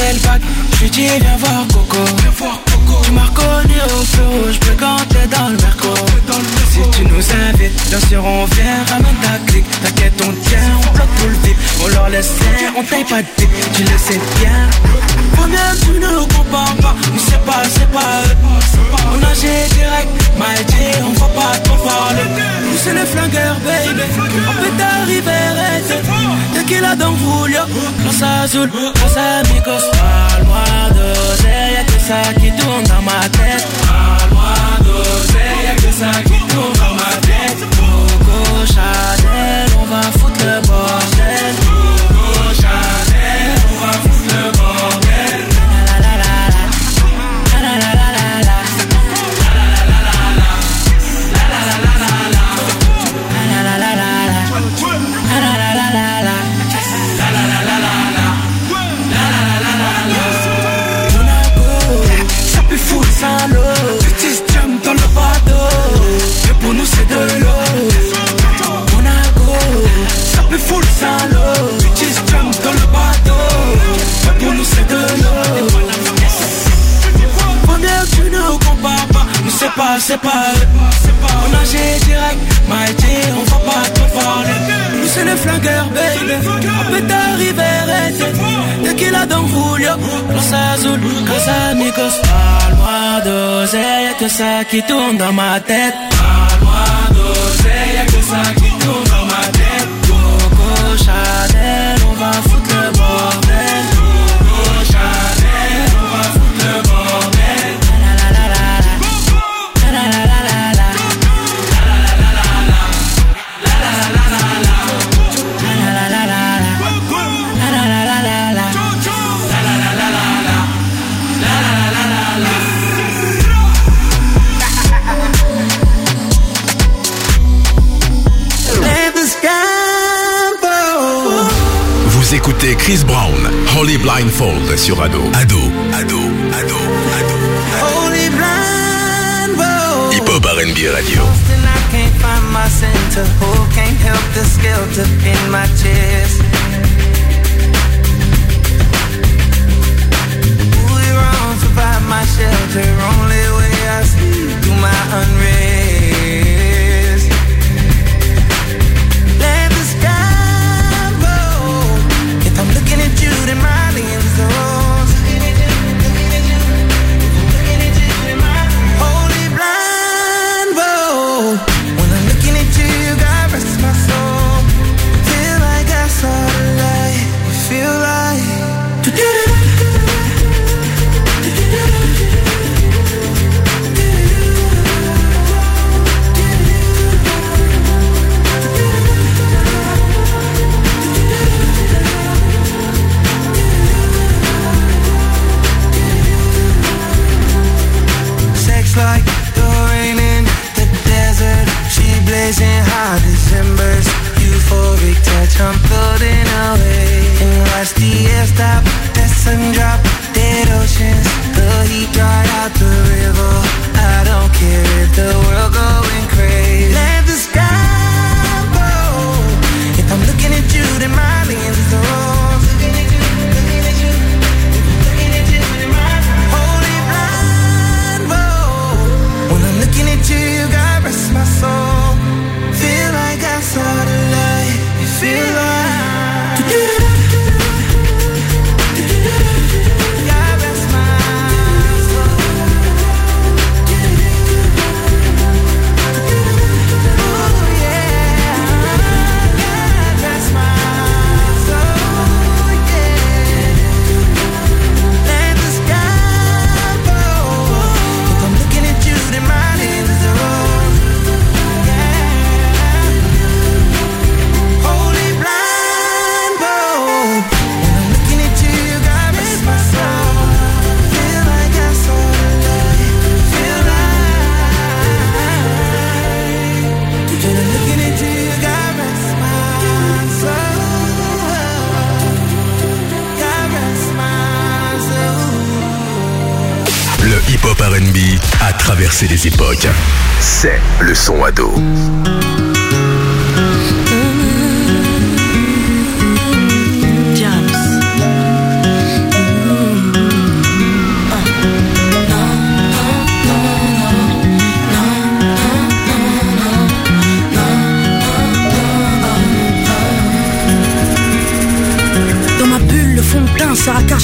F: belle bague. J'lui dis viens voir Coco. Tu m'as reconnu au feu rouge, bleu quand t'es dans le Merco. Si tu nous invites, bien sûr on vient, ramène ta clique. T'inquiète on tient, on bloque tout le vip. On leur laisse faire, on taille pas de tip, tu le sais bien. Faut bien que tu ne compares pas, nous c'est pas, c'est pas eux. On a G direct, m'a dit on va pas trop parler. Nous c'est les flingueurs baby, on peut t'arriver arrêter. Tequila dans Julio, grâce à Azul, grâce à Amigos. Parle-moi d'oseille, y'a que ça qui tourne dans ma tête. Parle-moi d'oseille, y'a que ça qui tourne dans ma tête. Coco Chanel, on va foutre le bordel. Coco Chanel, on va foutre le bordel. La la la la la, la la la la la, la la la la la, la la la la la, la la la la la, la la la la la, la la la la la, la la la la la. Monaco, ça peut foutre ça l'eau. Petit jump dans le bateau, mais pour nous c'est de l'eau. Monaco, ça peut foutre ça l'eau. Petit jump dans le bateau, mais pour nous c'est de l'eau. Faut bien que tu ne compares pas, nous c'est pas, c'est pas eux. On a G direct, m'a dit on va pas trop parler. Nous c'est les flingueurs baby, on peut t'arriver arrêter. Tequila dans Julio, grâce à Azul, grâce à Amigos. Parle-moi d'oseille, y'a que ça qui tourne dans ma tête. Parle-moi d'oseille, y'a que ça qui tourne dans ma tête. Coco Chanel, on va foutre le bordel. Coco Chanel, on va foutre le bordel. La la la la la, la la la la la, la la la la la, la la la la la, la la la la la, la la la la la, la la la la la, la la la la la.
M: Vous écoutez Chris Brown, Holy Blindfold sur Ado. Ado, Ado, Ado, Ado.
F: Holy Blindfold.
M: Hip-Hop R and B Radio.
F: I can't find my center. Oh, can't help the skelter in my chest. Ooh, you're wrong, survive my shelter. Only way I sleep through my unrest. Let the sky blow. If I'm looking at you, then my lens goes. Holy blindfold. When I'm looking at you, you got rest my soul. Feel like I saw the light. Feel like sex like the rain in the desert. She blazing hot as embers. Euphoric touch, I'm floating away. And watch the air stop, that sun drop, dead oceans. The heat dried out the river. I don't care if the world going crazy. Let the sky blow. If I'm looking at you, then my lens is on. Holy blindfold. When I'm looking at you, you got rest my soul. Feel like I saw the light. You feel like God rest my soul. Ooh, yeah. God rest my soul, yeah. Let the sky fall. If I'm looking at you, then my hands is on. Holy blindfold. When I'm looking at you, you got rest my soul. Feel like I saw the light. Feel like when I'm looking at you, you got rest my soul. Got rest my soul.
M: Le hip-hop R and B a traversé les époques. C'est le son Ado.
X: Jams.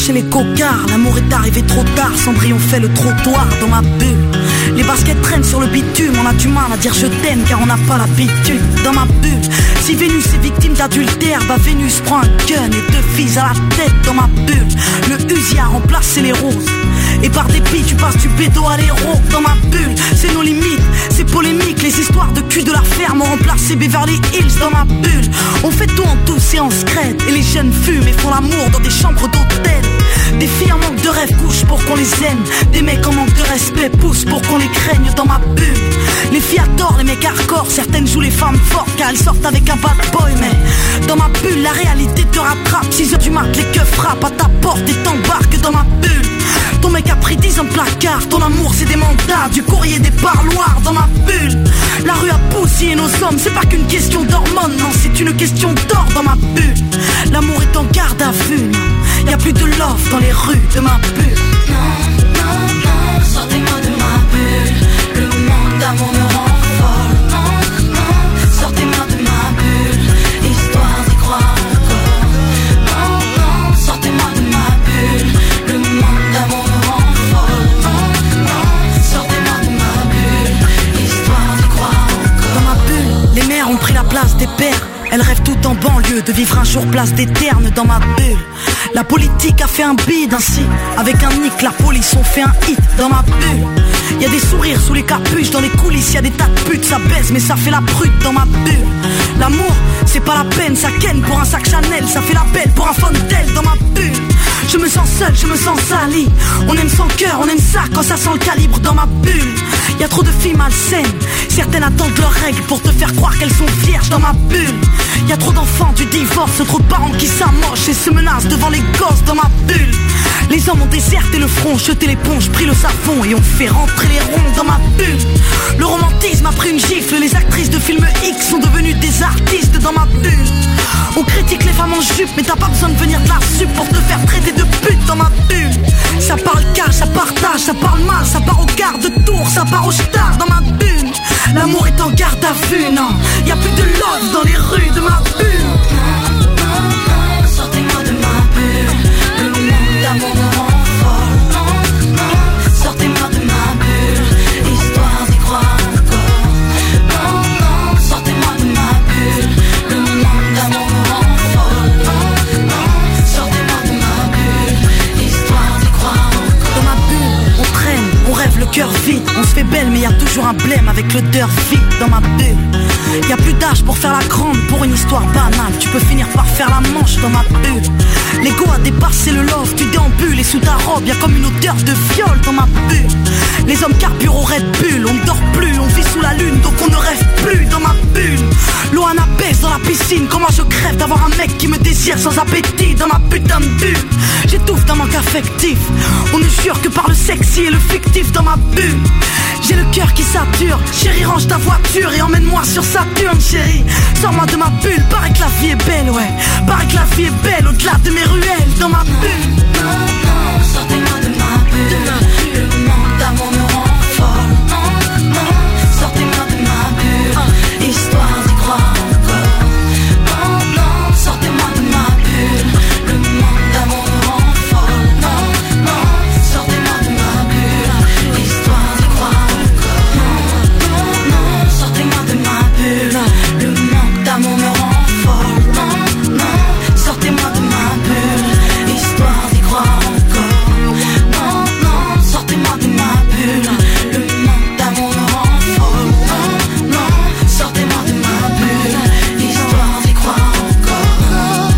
A: chez les cocards. L'amour est arrivé trop tard, Cendrillon fait le trottoir dans ma bulle. Les baskets traînent sur le bitume, on a du mal à dire je t'aime car on n'a pas l'habitude. Dans ma bulle, si Vénus est victime d'adultère, bah Vénus prend un gun et deux filles à la tête. Dans ma bulle, le Uzi a remplacé les roses. Et par dépit tu passes du bédo à l'héros. Dans ma bulle, c'est nos limites, c'est polémique. Les histoires de cul de la ferme ont remplacé Beverly Hills. Dans ma bulle, on fait tout en douce et en secret. Et les jeunes fument et font l'amour dans des chambres d'hôtel. Des filles en manque de rêve couchent pour qu'on les aime. Des mecs en manque de respect poussent pour qu'on les craigne. Dans ma bulle, les filles adorent les mecs hardcore. Certaines jouent les femmes fortes car elles sortent avec un bad boy. Mais dans ma bulle, la réalité te rattrape. Six heures du mat, les keufs frappent à ta porte et t'embarquent dans ma bulle. Ton mec a pris dix ans de placard. Ton amour c'est des mandats, du courrier, des parloirs. Dans ma bulle, la rue a poussé nos hommes. C'est pas qu'une question d'hormones, non, c'est une question d'or. Dans ma bulle, l'amour est en garde à vue, non. Y'a plus de love dans les rues de ma bulle.
V: Non, non, non, sortez-moi de ma bulle. Le monde d'amour me rend folle. Non, non, sortez-moi de ma bulle, histoire d'y croire encore. Non, non, sortez-moi de ma bulle. Le monde d'amour me rend folle. Non, non, sortez-moi de ma bulle, histoire d'y croire encore.
A: Dans ma bulle, les mères ont pris la place des pères. Elles rêvent tout en banlieue de vivre un jour place des ternes. Dans ma bulle, la politique a fait un bide ainsi. Avec un nick, la police ont fait un hit. Dans ma bulle, y'a des sourires sous les capuches. Dans les coulisses, y'a des tas de putes. Ça baise mais ça fait la brute. Dans ma bulle, l'amour, c'est pas la peine. Ça ken pour un sac Chanel. Ça fait la belle pour un Fontel. Dans ma bulle, je me sens seul, je me sens sali. On aime sans cœur, on aime ça quand ça sent le calibre. Dans ma bulle, y'a trop de filles malsaines. Certaines attendent leurs règles pour te faire croire qu'elles sont vierges. Dans ma bulle, y'a trop d'enfants du divorce. Trop de parents qui s'amochent et se menacent devant les gosses. Dans ma bulle, les hommes ont déserté le front, jeté l'éponge, pris le savon et ont fait rentrer les ronds. Dans ma bulle, le romantisme a pris une gifle. Les actrices de films X sont devenues des artistes. Dans ma bulle, on critique les femmes en jupe, mais t'as pas besoin de venir de la sup pour te faire traiter de pute. Dans ma bulle, ça parle cash, ça partage, ça parle mal, ça part au quart de tour, ça part au star. Dans ma bulle, l'amour est en garde à vue, non. Y'a plus de love dans les rues de ma bulle.
V: Non, non, non, sortez-moi de ma bulle. Le monde d'amour me rend folle. Non, non, sortez-moi de ma bulle, histoire d'y croire encore. Non, non, sortez-moi de ma bulle. Le monde d'amour me rend folle. Non, non, sortez-moi de ma bulle, histoire d'y croire encore.
A: Dans ma bulle, on traîne, on rêve le cœur vide. On se fait belle mais y'a toujours un blême avec l'odeur vide. Dans ma bulle, y'a plus d'âge pour faire la grande, pour une histoire banale. Tu peux finir par faire la manche dans ma bulle. L'ego a dépassé le love, tu déambules et sous ta robe y'a comme une odeur de viol dans ma bulle. Les hommes carburent au Red Bull, on ne dort plus, on vit sous la lune donc on ne rêve plus dans ma bulle. Loana baisse dans la piscine, comment je crève d'avoir un mec qui me désire sans appétit dans ma putain de bulle. J'étouffe d'un manque affectif, on ne jure que par le sexy et le fictif dans ma bulle. J'ai le cœur qui sature, chérie range ta voiture et emmène-moi sur Saturne chérie. Sors-moi de ma bulle, paraît que la vie est belle ouais. Paraît que la vie est belle au-delà de mes ruelles dans ma bulle.
V: Non, non, sortez-moi de ma bulle. Le monde d'amour me rend folle. Non, non, sortez-moi de ma bulle, histoire d'y croire encore. Non, non, sortez-moi de ma bulle. Le monde d'amour me rend folle. Non, non, sortez-moi de ma bulle, histoire d'y croire encore. Non, non, non, sortez-moi de ma bulle. Le monde d'amour me rend folle. Non, non, sortez-moi de ma bulle, histoire d'y croire encore. Non, non, sortez-moi de ma bulle. Le monde d'amour me rend folle. Non, non, sortez-moi de ma bulle, histoire d'y croire encore.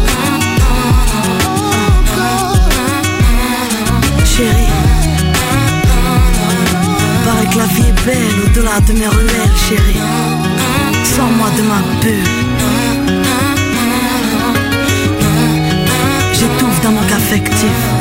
A: Chérie, paraît que la vie est belle au-delà de mes ruelles chérie. Sors-moi de ma bulle. J'étouffe d'un manque affectif.